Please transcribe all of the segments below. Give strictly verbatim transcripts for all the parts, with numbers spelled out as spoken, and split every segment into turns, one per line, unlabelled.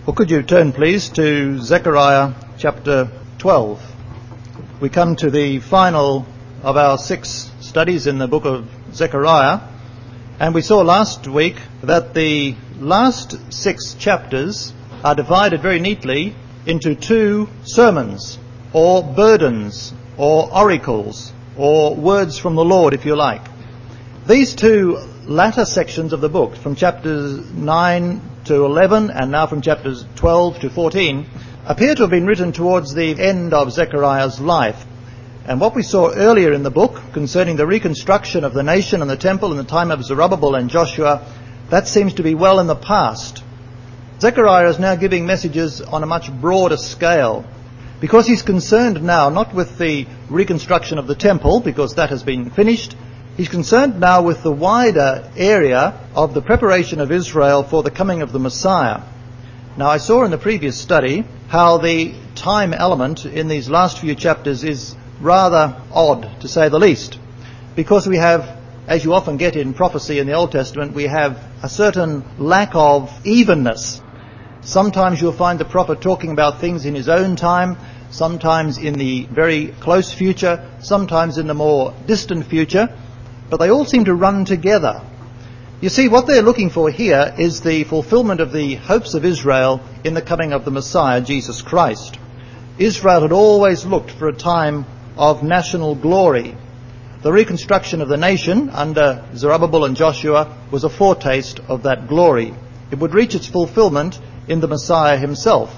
Well, could you turn, please, to Zechariah chapter twelve. We come to the final of our six studies in the book of Zechariah, and we saw last week that the last six chapters are divided very neatly into two sermons, or burdens, or oracles, or words from the Lord, if you like. These two latter sections of the book, from chapters nine to eleven, and now from chapters twelve to fourteen, appear to have been written towards the end of Zechariah's life. And what we saw earlier in the book concerning the reconstruction of the nation and the temple in the time of Zerubbabel and Joshua, that seems to be well in the past. Zechariah is now giving messages on a much broader scale, because he's concerned now not with the reconstruction of the temple, because that has been finished. He's concerned now with the wider area of the preparation of Israel for the coming of the Messiah. Now, I saw in the previous study how the time element in these last few chapters is rather odd, to say the least, because we have, as you often get in prophecy in the Old Testament, we have a certain lack of evenness. Sometimes you'll find the prophet talking about things in his own time, sometimes in the very close future, sometimes in the more distant future, but they all seem to run together. You see, what they're looking for here is the fulfillment of the hopes of Israel in the coming of the Messiah, Jesus Christ. Israel had always looked for a time of national glory. The reconstruction of the nation under Zerubbabel and Joshua was a foretaste of that glory. It would reach its fulfillment in the Messiah himself.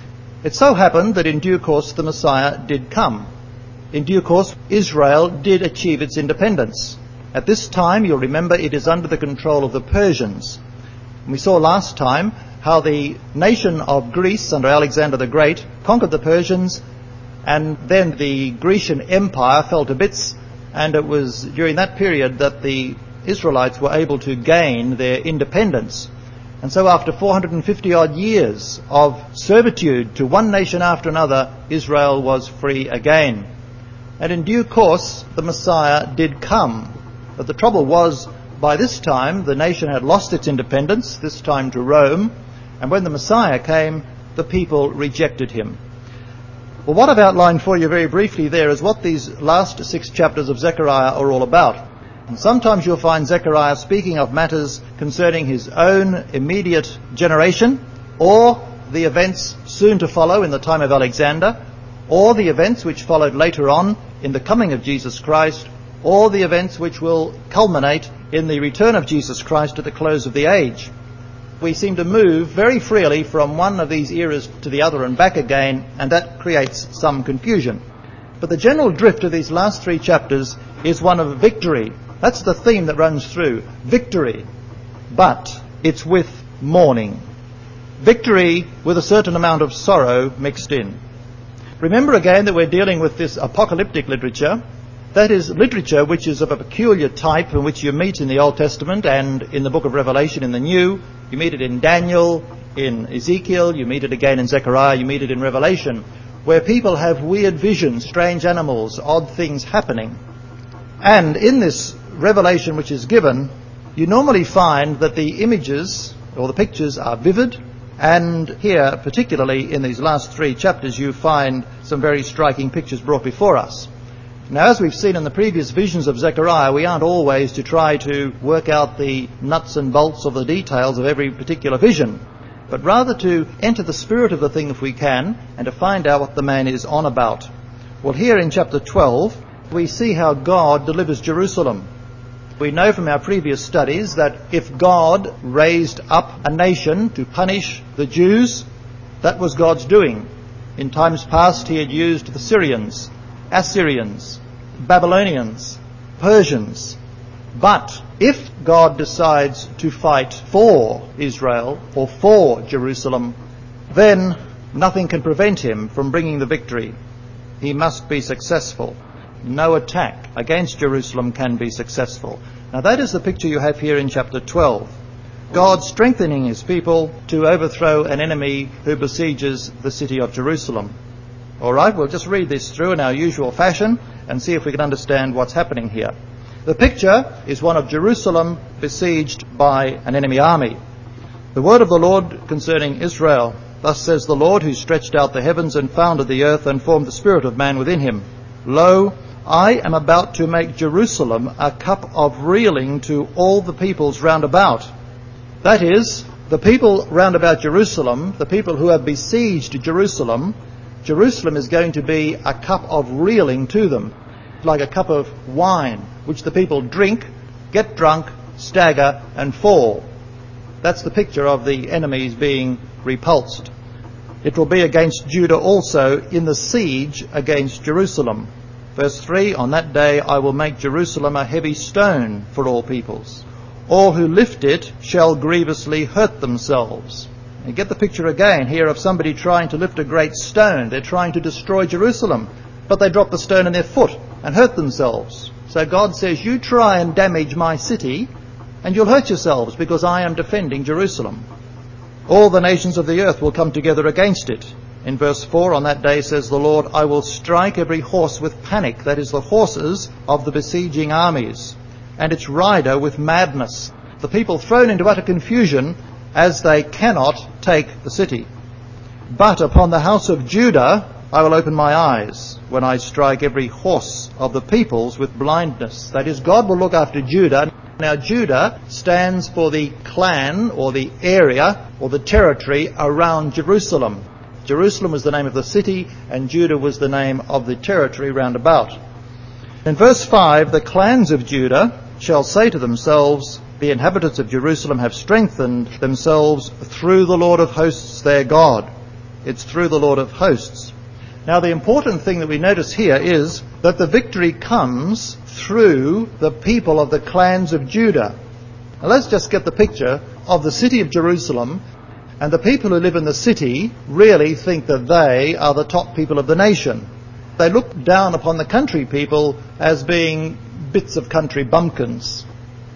It so happened that in due course the Messiah did come. In due course Israel did achieve its independence. At this time, you'll remember, it is under the control of the Persians. We saw last time how the nation of Greece under Alexander the Great conquered the Persians, and then the Grecian Empire fell to bits, and it was during that period that the Israelites were able to gain their independence. And so after four hundred fifty odd years of servitude to one nation after another, Israel was free again. And in due course, the Messiah did come. But the trouble was, by this time, the nation had lost its independence, this time to Rome, and when the Messiah came, the people rejected him. Well, what I've outlined for you very briefly there is what these last six chapters of Zechariah are all about. And sometimes you'll find Zechariah speaking of matters concerning his own immediate generation, or the events soon to follow in the time of Alexander, or the events which followed later on in the coming of Jesus Christ, or the events which will culminate in the return of Jesus Christ at the close of the age. We seem to move very freely from one of these eras to the other and back again, and that creates some confusion. But the general drift of these last three chapters is one of victory. That's the theme that runs through. Victory. But it's with mourning. Victory with a certain amount of sorrow mixed in. Remember again that we're dealing with this apocalyptic literature. That is literature which is of a peculiar type in which you meet in the Old Testament and in the book of Revelation in the New. You meet it in Daniel, in Ezekiel, you meet it again in Zechariah, you meet it in Revelation, where people have weird visions, strange animals, odd things happening. And in this revelation which is given, you normally find that the images or the pictures are vivid, and here, particularly in these last three chapters, you find some very striking pictures brought before us. Now, as we've seen in the previous visions of Zechariah, we aren't always to try to work out the nuts and bolts of the details of every particular vision, but rather to enter the spirit of the thing if we can, and to find out what the man is on about. Well, here in chapter twelve, we see how God delivers Jerusalem. We know from our previous studies that if God raised up a nation to punish the Jews, that was God's doing. In times past, he had used the Syrians, Assyrians, Babylonians, Persians. But if God decides to fight for Israel or for Jerusalem, then nothing can prevent him from bringing the victory. He must be successful. No attack against Jerusalem can be successful. Now that is the picture you have here in chapter twelve. God strengthening his people to overthrow an enemy who besieges the city of Jerusalem. All right, we'll just read this through in our usual fashion and see if we can understand what's happening here. The picture is one of Jerusalem besieged by an enemy army. The word of the Lord concerning Israel. Thus says the Lord, who stretched out the heavens and founded the earth and formed the spirit of man within him. Lo, I am about to make Jerusalem a cup of reeling to all the peoples round about. That is, the people round about Jerusalem, the people who have besieged Jerusalem, Jerusalem is going to be a cup of reeling to them, like a cup of wine, which the people drink, get drunk, stagger, and fall. That's the picture of the enemies being repulsed. It will be against Judah also in the siege against Jerusalem. Verse three, on that day I will make Jerusalem a heavy stone for all peoples. All who lift it shall grievously hurt themselves. You get the picture again here of somebody trying to lift a great stone. They're trying to destroy Jerusalem, but they drop the stone in their foot and hurt themselves. So God says, you try and damage my city, and you'll hurt yourselves, because I am defending Jerusalem. All the nations of the earth will come together against it. In verse four, on that day, says the Lord, I will strike every horse with panic, that is, the horses of the besieging armies, and its rider with madness. The people thrown into utter confusion as they cannot take the city. But upon the house of Judah I will open my eyes when I strike every horse of the peoples with blindness. That is, God will look after Judah. Now, Judah stands for the clan or the area or the territory around Jerusalem. Jerusalem was the name of the city, and Judah was the name of the territory round about. In verse five, the clans of Judah shall say to themselves, the inhabitants of Jerusalem have strengthened themselves through the Lord of hosts their God. It's through the Lord of hosts. Now, the important thing that we notice here is that the victory comes through the people of the clans of Judah. Now, let's just get the picture of the city of Jerusalem, and the people who live in the city really think that they are the top people of the nation. They look down upon the country people as being bits of country bumpkins.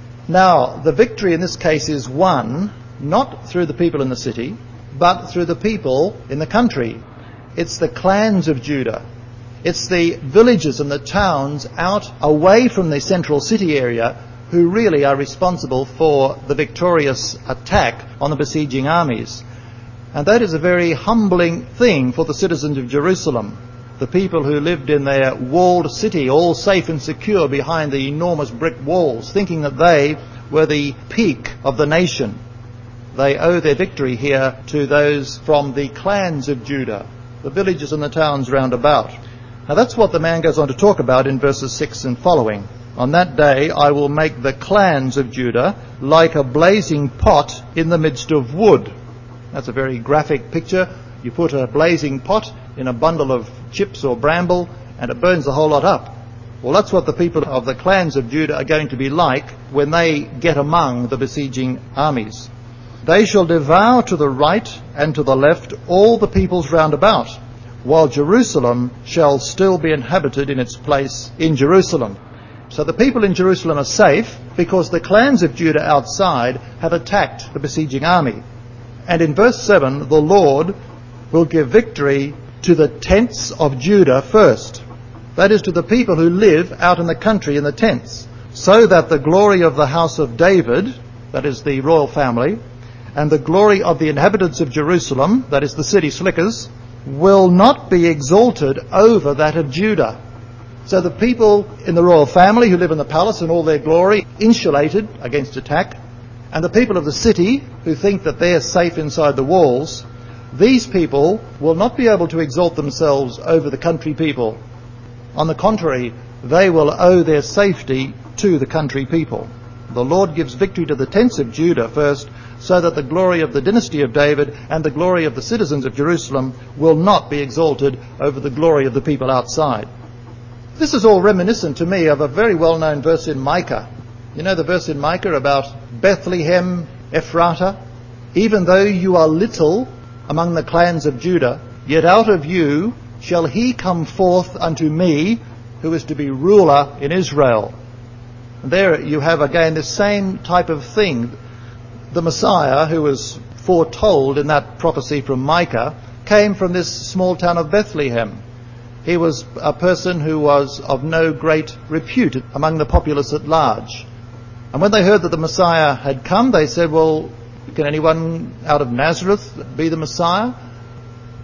Now, the victory in this case is won not through the people in the city, but through the people in the country. It's the clans of Judah. It's the villages and the towns out away from the central city area who really are responsible for the victorious attack on the besieging armies. And that is a very humbling thing for the citizens of Jerusalem. The people who lived in their walled city, all safe and secure behind the enormous brick walls, thinking that they were the peak of the nation. They owe their victory here to those from the clans of Judah, the villages and the towns round about. Now, that's what the man goes on to talk about in verses six and following. On that day I will make the clans of Judah like a blazing pot in the midst of wood. That's a very graphic picture. You put a blazing pot in a bundle of chips or bramble, and it burns the whole lot up. Well, that's what the people of the clans of Judah are going to be like when they get among the besieging armies. They shall devour to the right and to the left all the peoples round about, while Jerusalem shall still be inhabited in its place in Jerusalem. So the people in Jerusalem are safe because the clans of Judah outside have attacked the besieging army. And in verse seven, the Lord will give victory to the tents of Judah first. That is, to the people who live out in the country in the tents, so that the glory of the house of David, that is the royal family, and the glory of the inhabitants of Jerusalem, that is the city slickers, will not be exalted over that of Judah. So the people in the royal family who live in the palace in all their glory, insulated against attack, and the people of the city who think that they're safe inside the walls, these people will not be able to exalt themselves over the country people. On the contrary, they will owe their safety to the country people. The Lord gives victory to the tents of Judah first, so that the glory of the dynasty of David and the glory of the citizens of Jerusalem will not be exalted over the glory of the people outside. This is all reminiscent to me of a very well-known verse in Micah. You know the verse in Micah about Bethlehem Ephratah? Even though you are little among the clans of Judah, yet out of you shall he come forth unto me, who is to be ruler in Israel. And there you have again the same type of thing. The Messiah, who was foretold in that prophecy from Micah, came from this small town of Bethlehem. He was a person who was of no great repute among the populace at large. And when they heard that the Messiah had come, they said, well, can anyone out of Nazareth be the Messiah?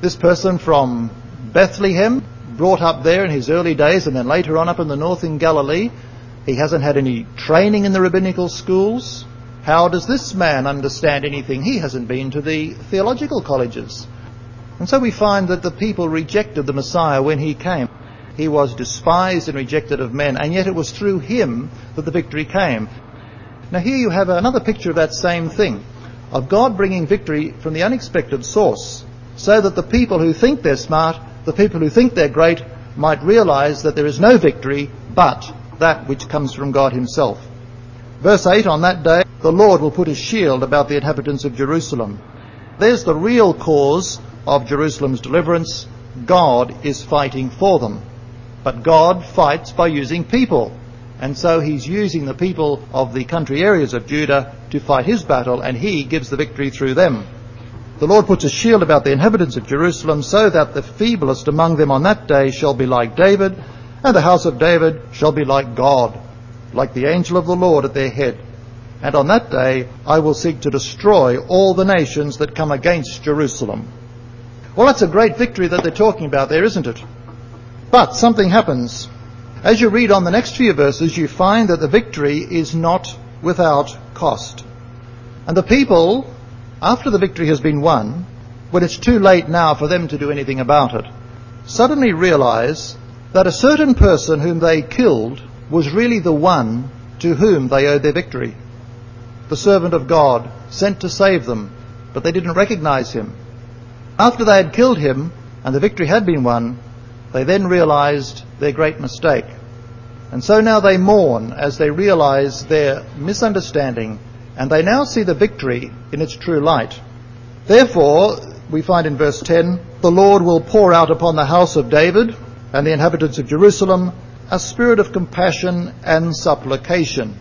This person from Bethlehem, brought up there in his early days and then later on up in the north in Galilee, he hasn't had any training in the rabbinical schools. How does this man understand anything? He hasn't been to the theological colleges. And so we find that the people rejected the Messiah when he came. He was despised and rejected of men, and yet it was through him that the victory came. Now here you have another picture of that same thing, of God bringing victory from the unexpected source, so that the people who think they're smart, the people who think they're great, might realise that there is no victory but that which comes from God himself. Verse eight, on that day the Lord will put a shield about the inhabitants of Jerusalem. There's the real cause of Jerusalem's deliverance. God is fighting for them. But God fights by using people. And so he's using the people of the country areas of Judah to fight his battle, and he gives the victory through them. The Lord puts a shield about the inhabitants of Jerusalem, so that the feeblest among them on that day shall be like David, and the house of David shall be like God, like the angel of the Lord at their head. And on that day I will seek to destroy all the nations that come against Jerusalem. Well, that's a great victory that they're talking about there, isn't it? But something happens. As you read on the next few verses, you find that the victory is not without cost. And the people, after the victory has been won, when it's too late now for them to do anything about it, suddenly realise that a certain person whom they killed was really the one to whom they owed their victory. The servant of God, sent to save them, but they didn't recognise him. After they had killed him and the victory had been won, they then realised their great mistake. And so now they mourn as they realise their misunderstanding, and they now see the victory in its true light. Therefore, we find in verse ten, the Lord will pour out upon the house of David and the inhabitants of Jerusalem a spirit of compassion and supplication,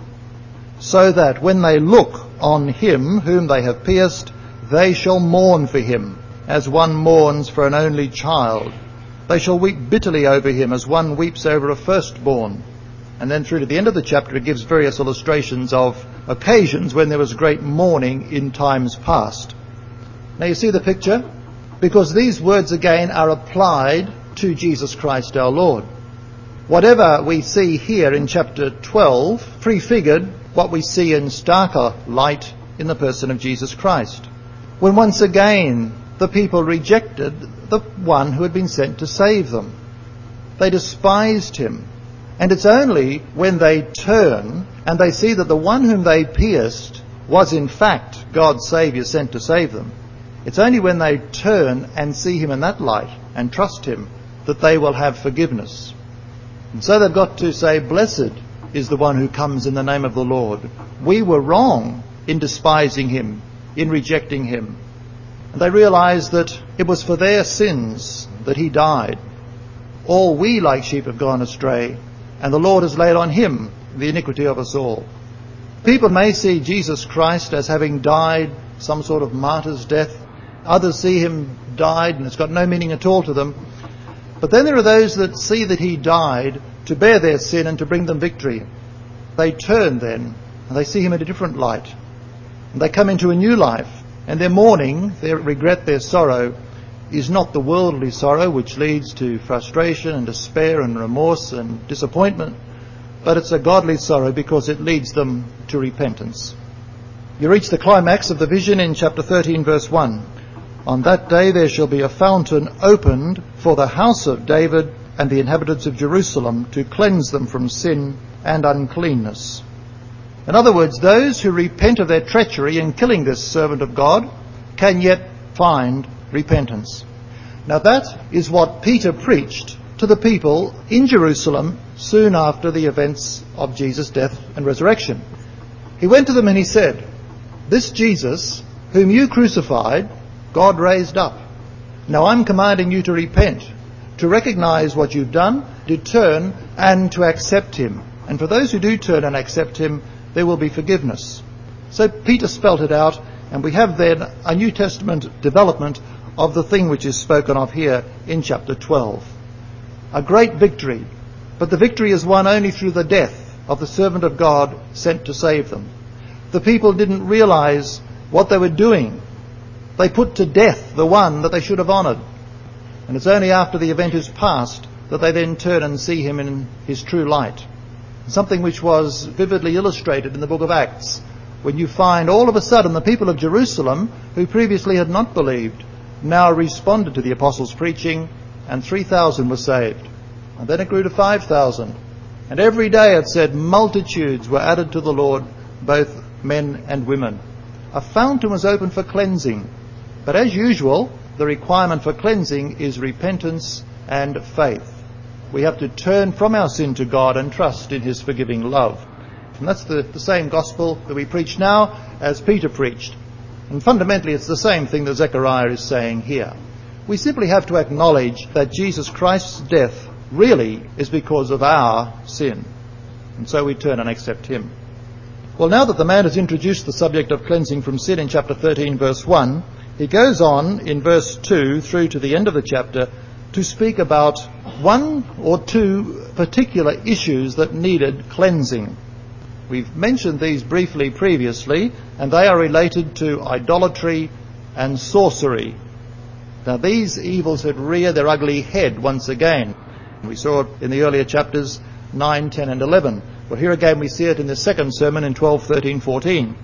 so that when they look on him whom they have pierced, they shall mourn for him, as one mourns for an only child. They shall weep bitterly over him, as one weeps over a firstborn. And then through to the end of the chapter it gives various illustrations of occasions when there was great mourning in times past. Now you see the picture? Because these words again are applied to Jesus Christ our Lord. Whatever we see here in chapter twelve prefigured what we see in starker light in the person of Jesus Christ, when once again the people rejected the one who had been sent to save them. They despised him. And it's only when they turn and they see that the one whom they pierced was in fact God's Saviour sent to save them, it's only when they turn and see him in that light and trust him that they will have forgiveness. And so they've got to say, blessed is the one who comes in the name of the Lord. We were wrong in despising him, in rejecting him. And they realised that it was for their sins that he died. All we like sheep have gone astray, and the Lord has laid on him the iniquity of us all. People may see Jesus Christ as having died some sort of martyr's death. Others see him died and it's got no meaning at all to them. But then there are those that see that he died to bear their sin and to bring them victory. They turn then and they see him in a different light. And they come into a new life. And their mourning, their regret, their sorrow is not the worldly sorrow which leads to frustration and despair and remorse and disappointment, but it's a godly sorrow because it leads them to repentance. You reach the climax of the vision in chapter thirteen verse one. On that day there shall be a fountain opened for the house of David and the inhabitants of Jerusalem to cleanse them from sin and uncleanness. In other words, those who repent of their treachery in killing this servant of God can yet find repentance. Now that is what Peter preached to the people in Jerusalem soon after the events of Jesus' death and resurrection. He went to them and he said, this Jesus, whom you crucified, God raised up. Now I'm commanding you to repent, to recognise what you've done, to turn and to accept him. And for those who do turn and accept him, there will be forgiveness. So Peter spelt it out, and we have then a New Testament development of the thing which is spoken of here in chapter twelve. A great victory, but the victory is won only through the death of the servant of God sent to save them. The people didn't realise what they were doing. They put to death the one that they should have honoured. And it's only after the event is past that they then turn and see him in his true light. Something which was vividly illustrated in the book of Acts, when you find all of a sudden the people of Jerusalem, who previously had not believed, now responded to the apostles' preaching, and three thousand were saved. And then it grew to five thousand. And every day, it said, multitudes were added to the Lord, both men and women. A fountain was opened for cleansing. But as usual, the requirement for cleansing is repentance and faith. We have to turn from our sin to God and trust in his forgiving love. And that's the, the same gospel that we preach now as Peter preached. And fundamentally, it's the same thing that Zechariah is saying here. We simply have to acknowledge that Jesus Christ's death really is because of our sin. And so we turn and accept him. Well, now that the man has introduced the subject of cleansing from sin in chapter thirteen, verse one, he goes on in verse two through to the end of the chapter to speak about one or two particular issues that needed cleansing. We've mentioned these briefly previously, and they are related to idolatry and sorcery. Now, these evils had reared their ugly head once again. We saw it in the earlier chapters nine, ten and eleven. Well, here again we see it in the second sermon in twelve, thirteen, fourteen.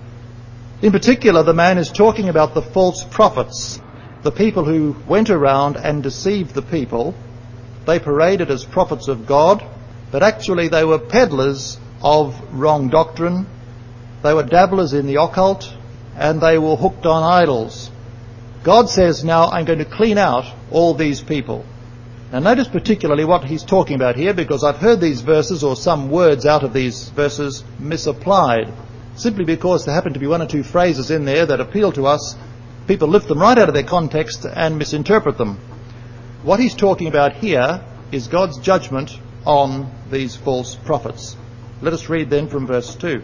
In particular, the man is talking about the false prophets, the people who went around and deceived the people. They paraded as prophets of God, but actually they were peddlers of wrong doctrine. They were dabblers in the occult, and they were hooked on idols. God says, now I'm going to clean out all these people. Now notice particularly what he's talking about here, because I've heard these verses or some words out of these verses misapplied. Simply because there happen to be one or two phrases in there that appeal to us, people lift them right out of their context and misinterpret them. What he's talking about here is God's judgment on these false prophets. Let us read then from verse two.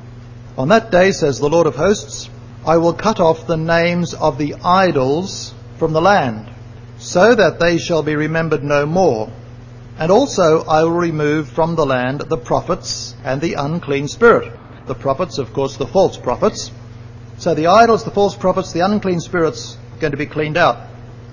On that day, says the Lord of hosts, I will cut off the names of the idols from the land, so that they shall be remembered no more. And also I will remove from the land the prophets and the unclean spirit. The prophets, of course, the false prophets. So the idols, the false prophets, the unclean spirits are going to be cleaned out.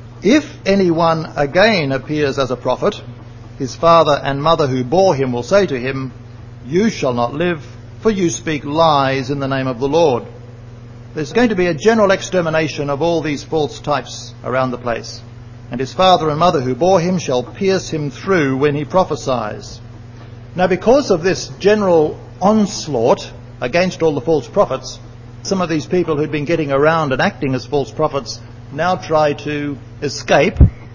If anyone again appears as a prophet, his father and mother who bore him will say to him, you shall not live, for you speak lies in the name of the Lord. There's going to be a general extermination of all these false types around the place. And his father and mother who bore him shall pierce him through when he prophesies. Now, because of this general onslaught against all the false prophets, some of these people who'd been getting around and acting as false prophets now try to escape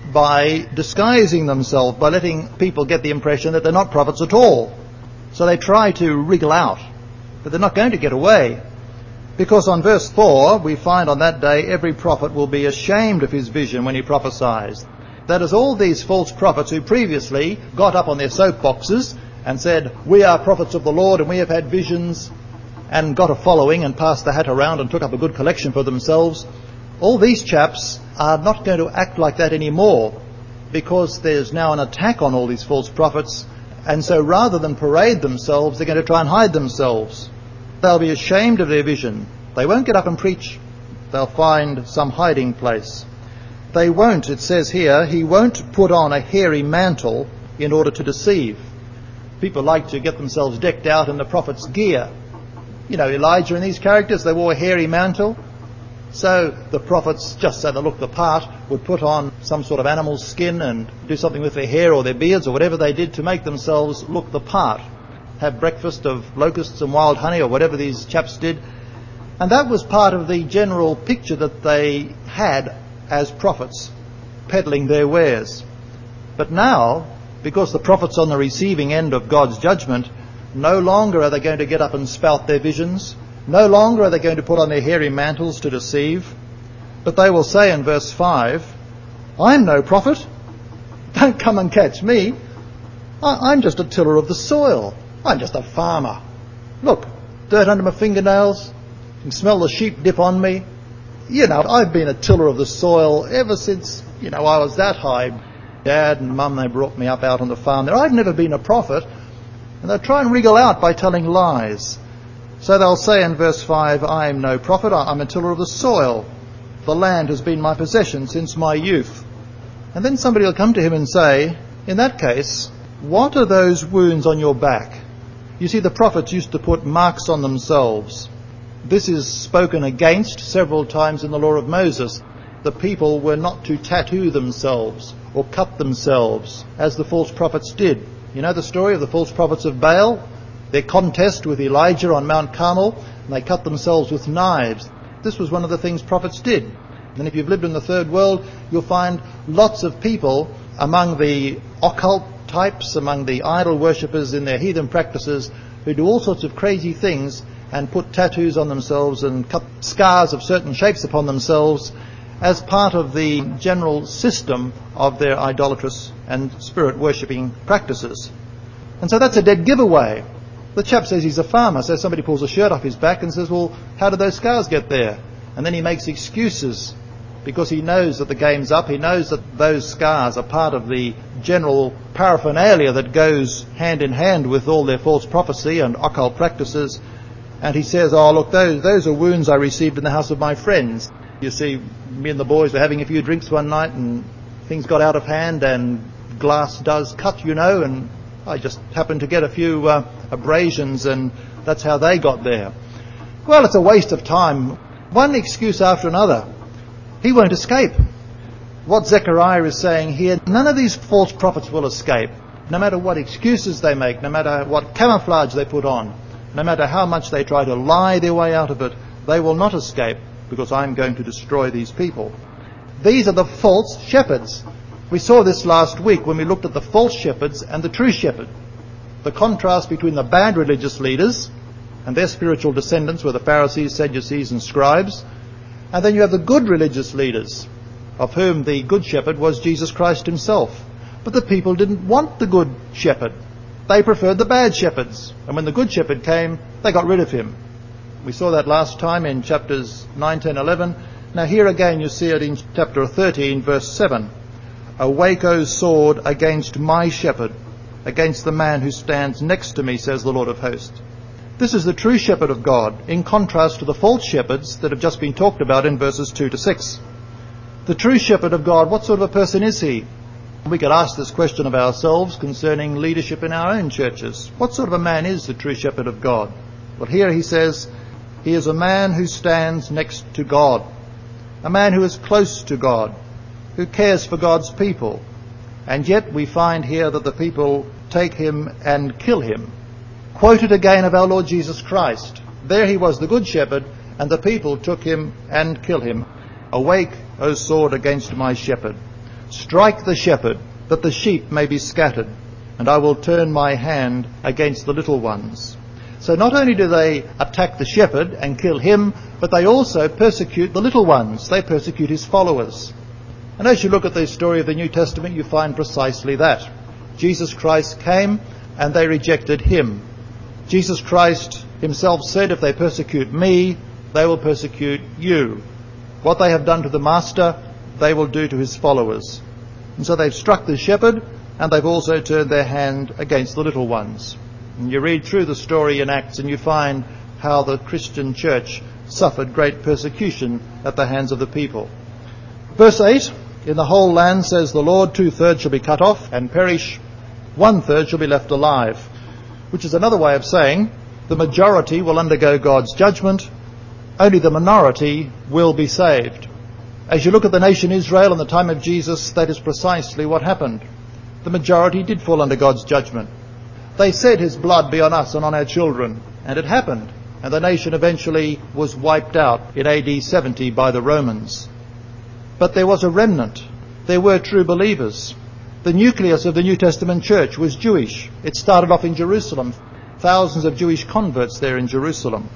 by disguising themselves, by letting people get the impression that they're not prophets at all. So they try to wriggle out, but they're not going to get away. Because on verse four, we find on that day every prophet will be ashamed of his vision when he prophesies. That is, all these false prophets who previously got up on their soapboxes and said, we are prophets of the Lord and we have had visions, and got a following and passed the hat around and took up a good collection for themselves. All these chaps are not going to act like that anymore, because there's now an attack on all these false prophets, and so rather than parade themselves, they're going to try and hide themselves. They'll be ashamed of their vision. They won't get up and preach. They'll find some hiding place. They won't, it says here, he won't put on a hairy mantle in order to deceive. People like to get themselves decked out in the prophet's gear. You know, Elijah and these characters, they wore a hairy mantle. So the prophets, just so they look the part, would put on some sort of animal skin and do something with their hair or their beards or whatever they did to make themselves look the part. Have breakfast of locusts and wild honey or whatever these chaps did. And that was part of the general picture that they had as prophets, peddling their wares. But now, because the prophet's on the receiving end of God's judgment, no longer are they going to get up and spout their visions. No longer are they going to put on their hairy mantles to deceive. But they will say in verse five, I'm no prophet. Don't come and catch me. I'm just a tiller of the soil. I'm just a farmer. Look, dirt under my fingernails. You can smell the sheep dip on me. You know, I've been a tiller of the soil ever since, you know, I was that high. Dad and Mum, they brought me up out on the farm there. I've never been a prophet. And they'll try and wriggle out by telling lies. So they'll say in verse five, I'm no prophet, I'm a tiller of the soil. The land has been my possession since my youth. And then somebody will come to him and say, in that case, what are those wounds on your back? You see, the prophets used to put marks on themselves. This is spoken against several times in the law of Moses. The people were not to tattoo themselves or cut themselves as the false prophets did. You know the story of the false prophets of Baal? Their contest with Elijah on Mount Carmel, and they cut themselves with knives. This was one of the things prophets did. And if you've lived in the third world, you'll find lots of people among the occult types, among the idol worshippers in their heathen practices, who do all sorts of crazy things and put tattoos on themselves and cut scars of certain shapes upon themselves as part of the general system of their idolatrous and spirit worshipping practices. And so that's a dead giveaway. The chap says he's a farmer, so somebody pulls a shirt off his back and says, well, how did those scars get there? And then he makes excuses because he knows that the game's up. He knows that those scars are part of the general paraphernalia that goes hand in hand with all their false prophecy and occult practices. And he says, oh, look, those, those are wounds I received in the house of my friends. You see, me and the boys were having a few drinks one night and things got out of hand and glass does cut, you know, and I just happened to get a few uh, abrasions and that's how they got there. Well, it's a waste of time. One excuse after another. He won't escape. What Zechariah is saying here, none of these false prophets will escape. No matter what excuses they make, no matter what camouflage they put on, no matter how much they try to lie their way out of it, they will not escape because I'm going to destroy these people. These are the false shepherds. We saw this last week when we looked at the false shepherds and the true shepherd. The contrast between the bad religious leaders and their spiritual descendants were the Pharisees, Sadducees and scribes. And then you have the good religious leaders, of whom the good shepherd was Jesus Christ himself. But the people didn't want the good shepherd. They preferred the bad shepherds. And when the good shepherd came, they got rid of him. We saw that last time in chapters nine, ten, eleven. Now here again you see it in chapter thirteen, verse seven. Awake, O sword, against my shepherd, against the man who stands next to me, says the Lord of hosts. This is the true shepherd of God, in contrast to the false shepherds that have just been talked about in verses two to six. The true shepherd of God, what sort of a person is he? We could ask this question of ourselves concerning leadership in our own churches. What sort of a man is the true shepherd of God? Well, here he says, he is a man who stands next to God, a man who is close to God, who cares for God's people. And yet we find here that the people take him and kill him. Quoted again of our Lord Jesus Christ. There he was, the good shepherd, and the people took him and killed him. Awake, O sword, against my shepherd. Strike the shepherd, that the sheep may be scattered, and I will turn my hand against the little ones. So not only do they attack the shepherd and kill him, but they also persecute the little ones. They persecute his followers. And as you look at the story of the New Testament, you find precisely that. Jesus Christ came and they rejected him. Jesus Christ himself said, if they persecute me, they will persecute you. What they have done to the master, they will do to his followers. And so they've struck the shepherd and they've also turned their hand against the little ones. And you read through the story in Acts and you find how the Christian church suffered great persecution at the hands of the people. Verse eight, in the whole land, says the Lord, two-thirds shall be cut off and perish, one-third shall be left alive. Which is another way of saying the majority will undergo God's judgment, only the minority will be saved. As you look at the nation Israel in the time of Jesus, that is precisely what happened. The majority did fall under God's judgment. They said his blood be on us and on our children, and it happened, and the nation eventually was wiped out in A D seventy by the Romans. But there was a remnant. There were true believers. The nucleus of the New Testament church was Jewish. It started off in Jerusalem. Thousands of Jewish converts there in Jerusalem.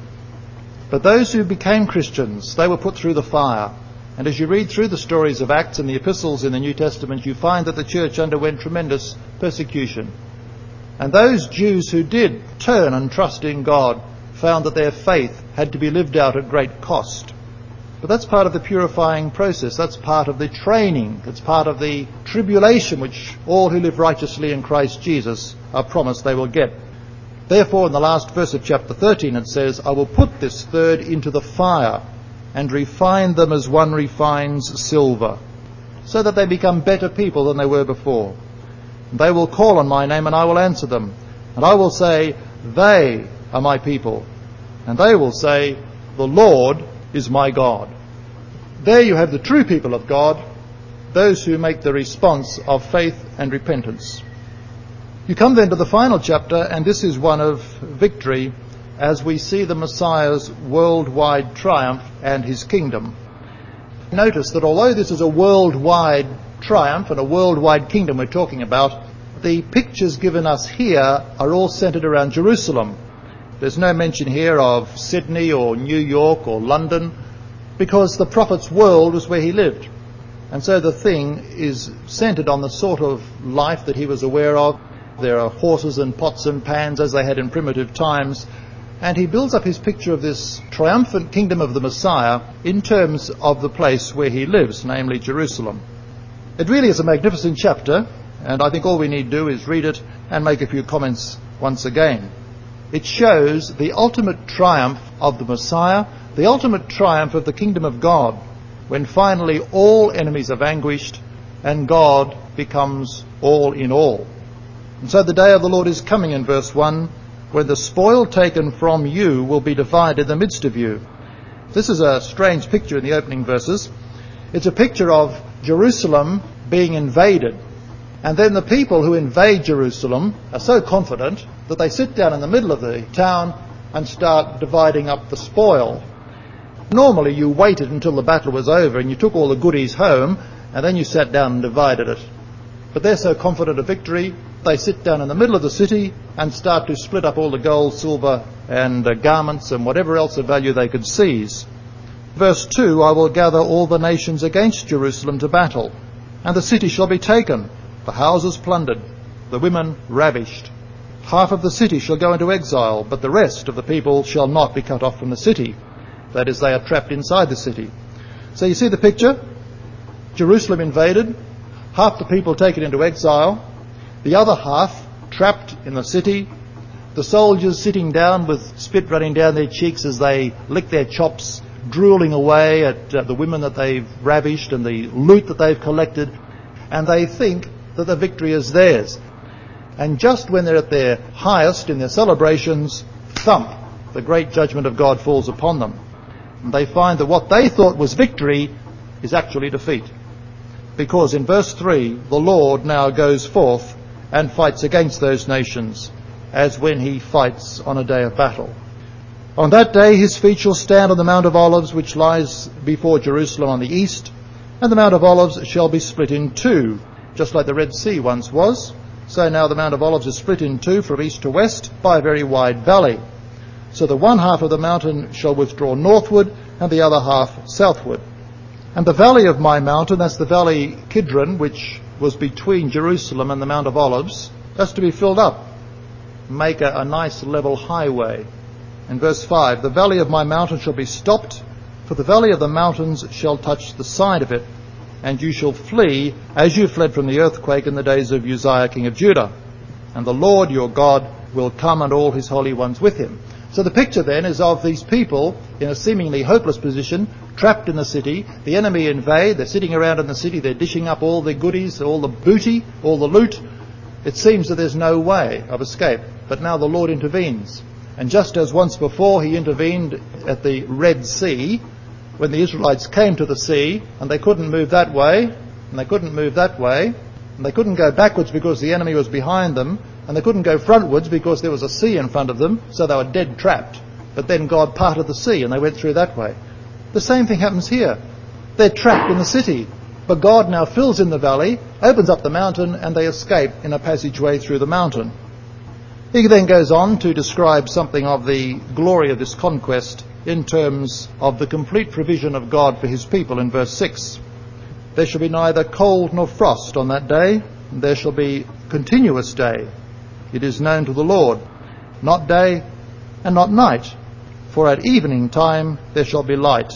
But those who became Christians, they were put through the fire. And as you read through the stories of Acts and the epistles in the New Testament, you find that the church underwent tremendous persecution. And those Jews who did turn and trust in God found that their faith had to be lived out at great cost. But that's part of the purifying process. That's part of the training. That's part of the tribulation which all who live righteously in Christ Jesus are promised they will get. Therefore, in the last verse of chapter thirteen, it says, I will put this third into the fire and refine them as one refines silver. so that they become better people than they were before. They will call on my name, and I will answer them. And I will say, they are my people. And they will say, the Lord is my God. There you have the true people of God, those who make the response of faith and repentance. You come then to the final chapter, and this is one of victory, as we see the Messiah's worldwide triumph and his kingdom. Notice that although this is a worldwide triumph and a worldwide kingdom we're talking about, the pictures given us here are all centred around Jerusalem. There's no mention here of Sydney or New York or London, because the prophet's world was where he lived. And so the thing is centred on the sort of life that he was aware of. There are horses and pots and pans, as they had in primitive times. And he builds up his picture of this triumphant kingdom of the Messiah in terms of the place where he lives, namely Jerusalem. It really is a magnificent chapter, and I think all we need to do is read it and make a few comments once again. It shows the ultimate triumph of the Messiah, the ultimate triumph of the kingdom of God, when finally all enemies are vanquished and God becomes all in all. And so the day of the Lord is coming in verse one, when the spoil taken from you will be divided in the midst of you. This is a strange picture in the opening verses. It's a picture of Jerusalem being invaded. And then the people who invade Jerusalem are so confident that they sit down in the middle of the town and start dividing up the spoil. Normally you waited until the battle was over and you took all the goodies home and then you sat down and divided it. But they're so confident of victory, they sit down in the middle of the city and start to split up all the gold, silver and uh, garments and whatever else of value they could seize. Verse two, I will gather all the nations against Jerusalem to battle, and the city shall be taken, the houses plundered, the women ravished. Half of the city shall go into exile, but the rest of the people shall not be cut off from the city. That is, they are trapped inside the city. So you see the picture? Jerusalem invaded, half the people taken into exile, the other half trapped in the city, the soldiers sitting down with spit running down their cheeks as they lick their chops, drooling away at uh, the women that they've ravished and the loot that they've collected, and they think that the victory is theirs. And just when they're at their highest in their celebrations, thump, the great judgment of God falls upon them. And they find that what they thought was victory is actually defeat. Because in verse three, the Lord now goes forth and fights against those nations, as when he fights on a day of battle. On that day his feet shall stand on the Mount of Olives, which lies before Jerusalem on the east, and the Mount of Olives shall be split in two, just like the Red Sea once was. So now the Mount of Olives is split in two from east to west by a very wide valley. So the one half of the mountain shall withdraw northward, and the other half southward. And the valley of my mountain, that's the valley Kidron, which was between Jerusalem and the Mount of Olives, that's to be filled up, make a, a nice level highway. In verse five, the valley of my mountain shall be stopped, for the valley of the mountains shall touch the side of it, and you shall flee as you fled from the earthquake in the days of Uzziah king of Judah. And the Lord your God will come, and all his holy ones with him. So the picture then is of these people in a seemingly hopeless position, trapped in the city. The enemy invade, they're sitting around in the city, they're dishing up all the goodies, all the booty, all the loot. It seems that there's no way of escape, but now the Lord intervenes. And just as once before he intervened at the Red Sea, when the Israelites came to the sea, and they couldn't move that way, and they couldn't move that way, and they couldn't go backwards because the enemy was behind them, and they couldn't go frontwards because there was a sea in front of them, so they were dead trapped. But then God parted the sea and they went through that way. The same thing happens here. They're trapped in the city, but God now fills in the valley, opens up the mountain, and they escape in a passageway through the mountain. He then goes on to describe something of the glory of this conquest in terms of the complete provision of God for his people in verse six. There shall be neither cold nor frost on that day, and there shall be continuous day. It is known to the Lord, not day and not night, for at evening time there shall be light.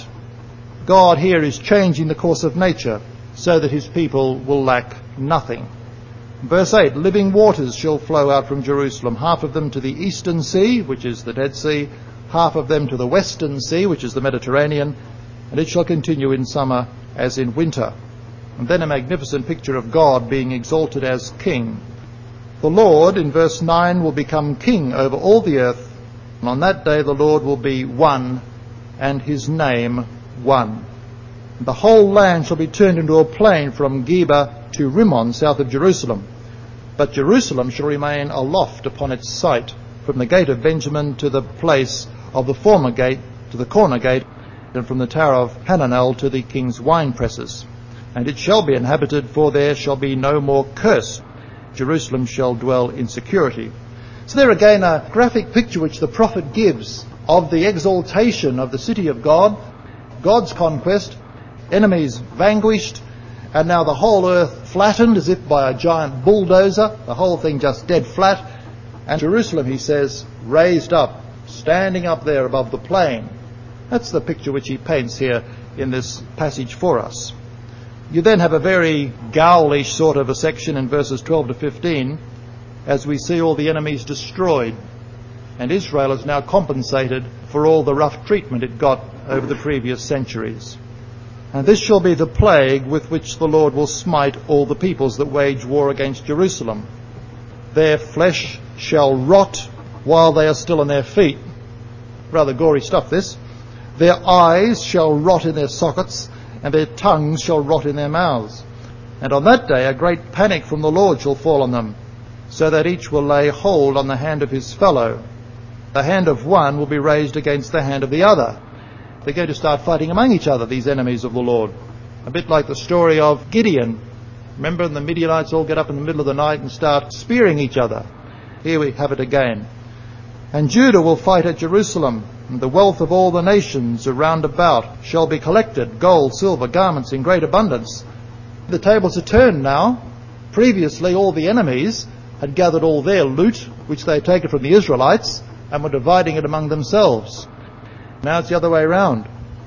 God here is changing the course of nature so that his people will lack nothing. Verse eight, living waters shall flow out from Jerusalem, half of them to the eastern sea, which is the Dead Sea, half of them to the western sea, which is the Mediterranean, and it shall continue in summer as in winter. And then a magnificent picture of God being exalted as king. The Lord, in verse nine, will become king over all the earth, and on that day the Lord will be one, and his name one. The whole land shall be turned into a plain from Geba to Rimmon, south of Jerusalem. But Jerusalem shall remain aloft upon its site, from the gate of Benjamin to the place of the former gate to the corner gate, and from the tower of Hananel to the king's wine presses. And it shall be inhabited, for there shall be no more curse. Jerusalem shall dwell in security. So there again a graphic picture which the prophet gives of the exaltation of the city of God, God's conquest, enemies vanquished, and now the whole earth flattened as if by a giant bulldozer, the whole thing just dead flat, and Jerusalem, he says, raised up, standing up there above the plain. That's the picture which he paints here in this passage for us. You then have a very Gaulish sort of a section in verses twelve to fifteen, as we see all the enemies destroyed, and Israel is now compensated for all the rough treatment it got over the previous centuries. And this shall be the plague with which the Lord will smite all the peoples that wage war against Jerusalem. Their flesh shall rot while they are still on their feet. Rather gory stuff, this. Their eyes shall rot in their sockets, and their tongues shall rot in their mouths. And on that day a great panic from the Lord shall fall on them, so that each will lay hold on the hand of his fellow. The hand of one will be raised against the hand of the other. They're going to start fighting among each other, these enemies of the Lord. A bit like the story of Gideon. Remember, the Midianites all get up in the middle of the night and start spearing each other. Here we have it again. And Judah will fight at Jerusalem, and the wealth of all the nations around about shall be collected, gold, silver, garments in great abundance. The tables are turned now. Previously all the enemies had gathered all their loot, which they had taken from the Israelites, and were dividing it among themselves. Now it's the other way around.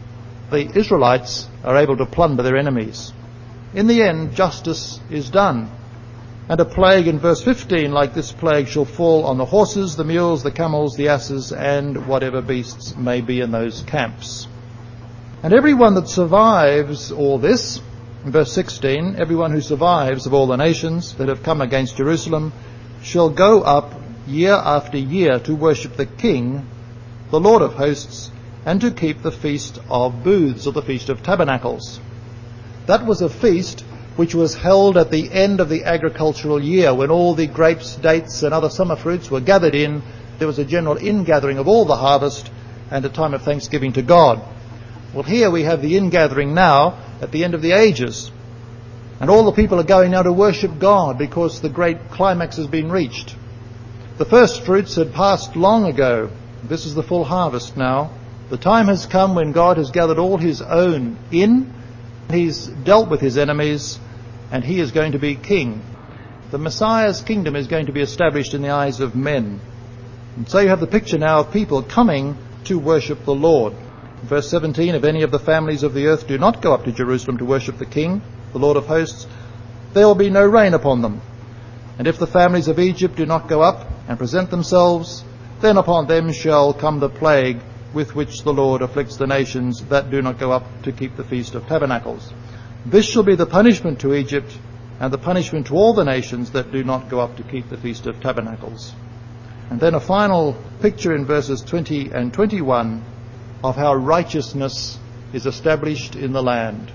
The Israelites are able to plunder their enemies. In the end, justice is done. And a plague in verse fifteen, like this plague, shall fall on the horses, the mules, the camels, the asses, and whatever beasts may be in those camps. And everyone that survives all this, in verse sixteen, everyone who survives of all the nations that have come against Jerusalem shall go up year after year to worship the King, the Lord of hosts, and to keep the Feast of Booths, or the Feast of Tabernacles. That was a feast which was held at the end of the agricultural year, when all the grapes, dates and other summer fruits were gathered in. There was a general ingathering of all the harvest and a time of thanksgiving to God. Well, here we have the ingathering now at the end of the ages. And all the people are going now to worship God because the great climax has been reached. The first fruits had passed long ago. This is the full harvest now. The time has come when God has gathered all his own in. He's dealt with his enemies, and he is going to be king. The Messiah's kingdom is going to be established in the eyes of men. And so you have the picture now of people coming to worship the Lord. Verse seventeen, if any of the families of the earth do not go up to Jerusalem to worship the King, the Lord of hosts, there will be no rain upon them. And if the families of Egypt do not go up and present themselves, then upon them shall come the plague with which the Lord afflicts the nations that do not go up to keep the Feast of Tabernacles. This shall be the punishment to Egypt, and the punishment to all the nations that do not go up to keep the Feast of Tabernacles. And then a final picture in verses twenty and twenty-one of how righteousness is established in the land.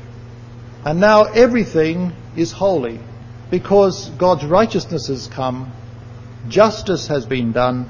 And now everything is holy, because God's righteousness has come, justice has been done,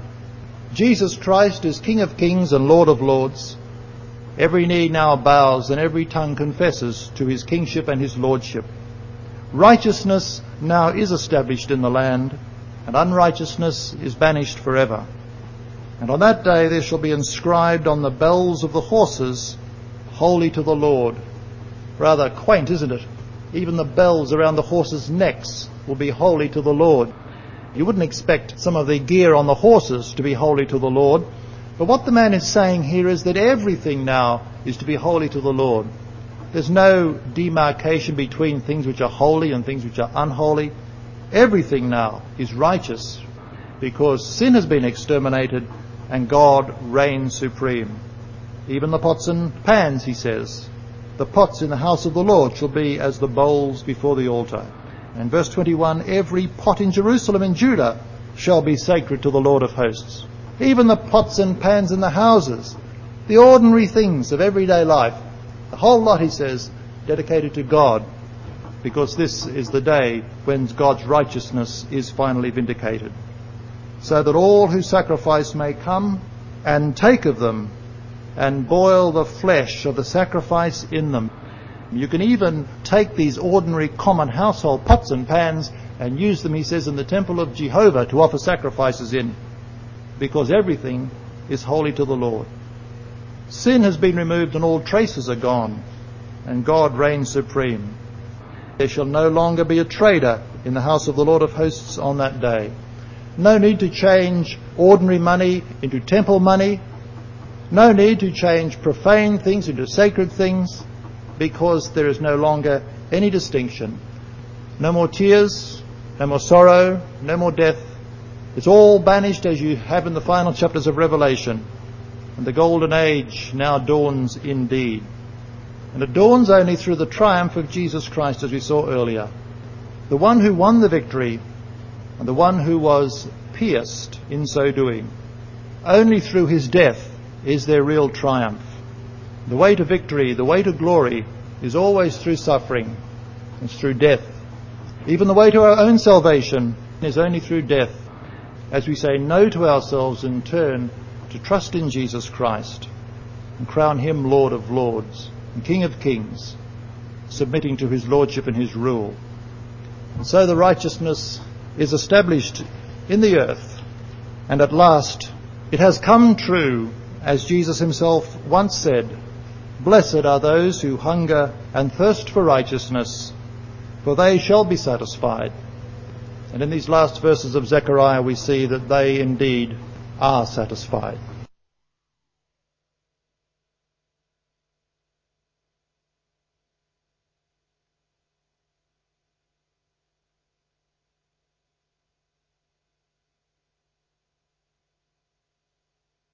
Jesus Christ is King of kings and Lord of lords. Every knee now bows and every tongue confesses to his kingship and his lordship. Righteousness now is established in the land, and unrighteousness is banished forever. And on that day there shall be inscribed on the bells of the horses, Holy to the Lord. Rather quaint, isn't it? Even the bells around the horses' necks will be holy to the Lord. You wouldn't expect some of the gear on the horses to be holy to the Lord. But what the man is saying here is that everything now is to be holy to the Lord. There's no demarcation between things which are holy and things which are unholy. Everything now is righteous because sin has been exterminated and God reigns supreme. Even the pots and pans, he says, the pots in the house of the Lord shall be as the bowls before the altar. And verse twenty-one, every pot in Jerusalem and Judah shall be sacred to the Lord of hosts. Even the pots and pans in the houses, the ordinary things of everyday life, the whole lot, he says, dedicated to God, because this is the day when God's righteousness is finally vindicated, so that all who sacrifice may come and take of them and boil the flesh of the sacrifice in them. You can even take these ordinary common household pots and pans and use them, he says, in the temple of Jehovah to offer sacrifices in, because everything is holy to the Lord. Sin has been removed and all traces are gone, and God reigns supreme. There shall no longer be a trader in the house of the Lord of hosts on that day. No need to change ordinary money into temple money. No need to change profane things into sacred things, because there is no longer any distinction. No more tears, no more sorrow, no more death. It's all banished, as you have in the final chapters of Revelation. And the golden age now dawns indeed. And it dawns only through the triumph of Jesus Christ, as we saw earlier. The one who won the victory and the one who was pierced in so doing. Only through his death is there real triumph. The way to victory, the way to glory, is always through suffering. It's through death. Even the way to our own salvation is only through death, as we say no to ourselves and turn to trust in Jesus Christ and crown him Lord of Lords and King of Kings, submitting to his lordship and his rule. And so the righteousness is established in the earth, and at last it has come true, as Jesus himself once said, "Blessed are those who hunger and thirst for righteousness, for they shall be satisfied." And in these last verses of Zechariah we see that they indeed are satisfied.